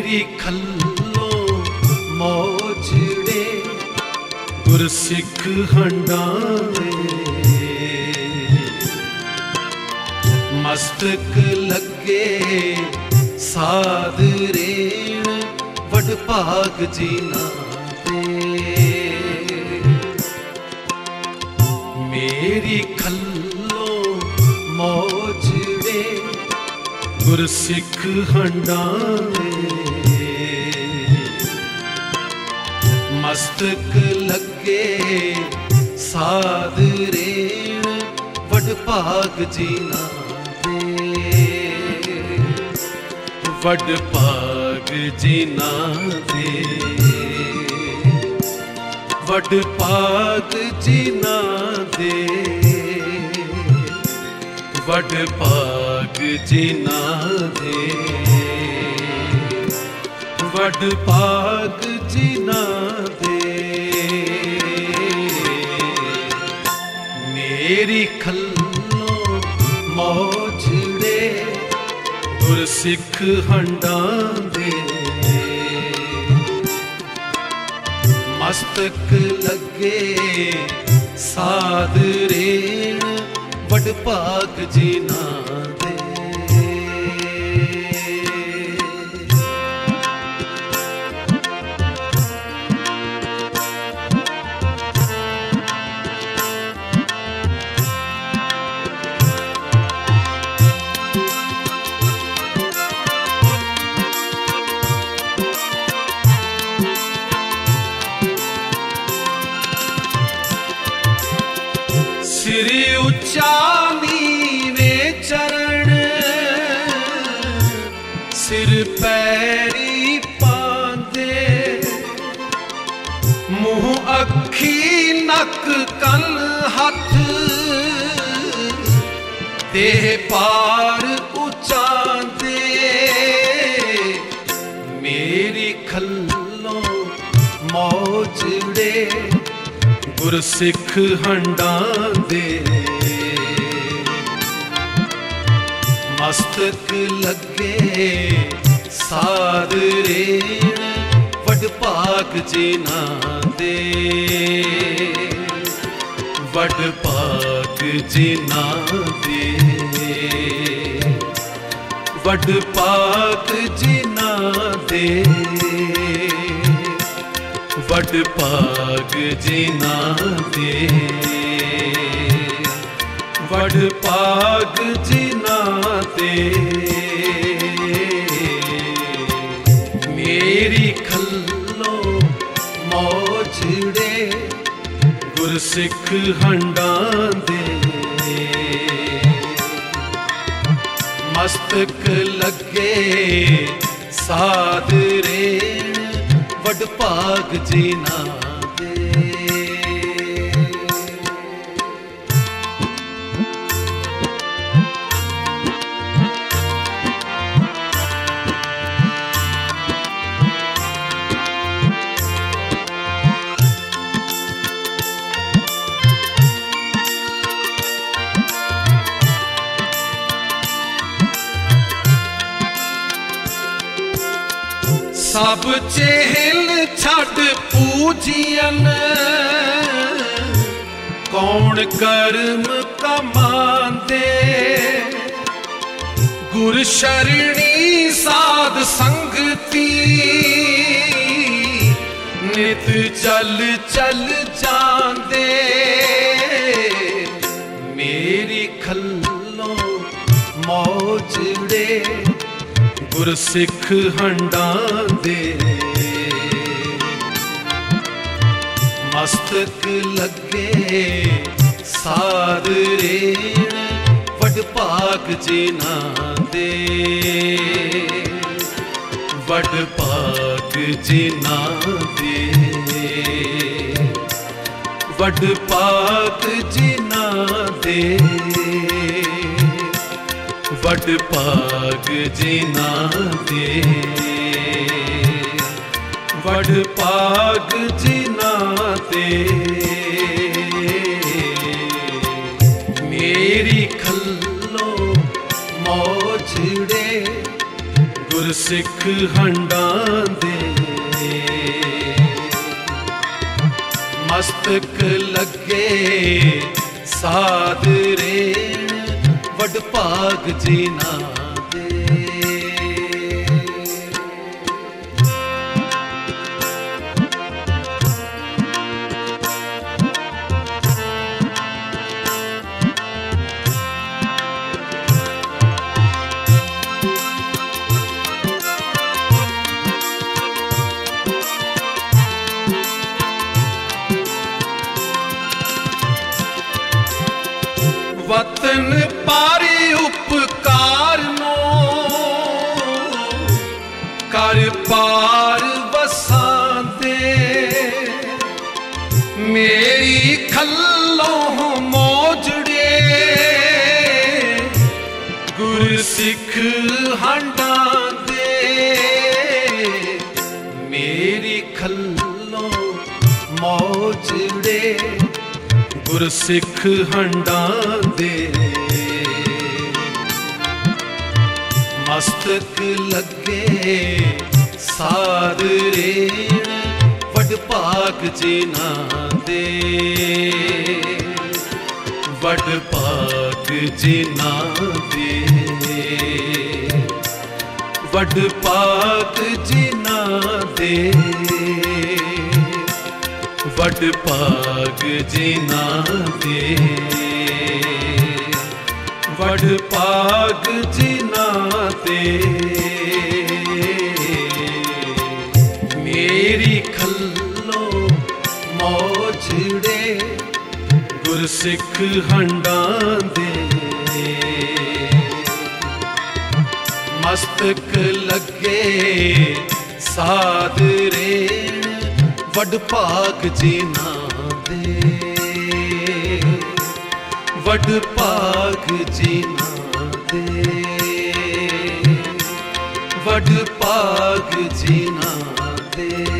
मेरी खल्लो मौजड़े गुरसिख हंडावे मस्तक लगे साध रेण वड भाग जीना दे। मेरी खल्लो मौजड़े गुरसिख हंडावे मस्तक लगे साध रेण वड भाग जीना दे। वड भाग जीना दे वड भाग जीना दे वड भाग जीना दे वड भाग जीना दे। मेरी खल्लो मौजड़े गुरसिख हंडावे मस्तक लगे साध रेण वड भाग जीना दे। श्री उच्चा नीवे चरण सिर पैरी पांदे मुंह अखी नक कन हथ देह पार उचांदे। मेरी खल्लो मौजड़े गुरसिख हंडावे मस्तक लगे साध रेण वड भाग जीना दे। वड भाग जीना दे वड भाग जीना दे वड भाग जीना दे वड भाग जीना दे। मेरी खल्लो मौजड़े गुरसिख हंडावे मस्तक लगे साध रेण वड भाग जीना दे। सब चेहल छड़ पूजियन कौन कर्म कमांदे। गुर शरणी साध संगती नित चल चल जांदे। मेरी खल्लो मौजड़े गुरसिख हंडावे मस्तक लगे साध रेण वड भाग जीना दे। वड भाग जीना दे वड भाग जीना दे वड भाग जीना दे वड भाग जीना दे। मेरी खल्लो मौजड़े गुरसिख हंडां दे मस्तक लगे साध रेण वडभाग जीना दे। वतन पारी उपकार नो कर पार वसांदे मेरी खल्लों मौजड़े गुरसिख हंडां दे मेरी खल्लों मौजड़े गुरसिख हंडां दे मस्तक लगे साध रेण वडभाग जीना दे वडभाग जीना दे वडभाग जीना दे वडभाग जीना दे वडभाग जीना दे मेरी खल्लो मौजड़े गुरसिख हंडां दे मस्तक लगे साध रेण वडभाग जीना दे वडभाग जीना दे वडभाग जीना दे।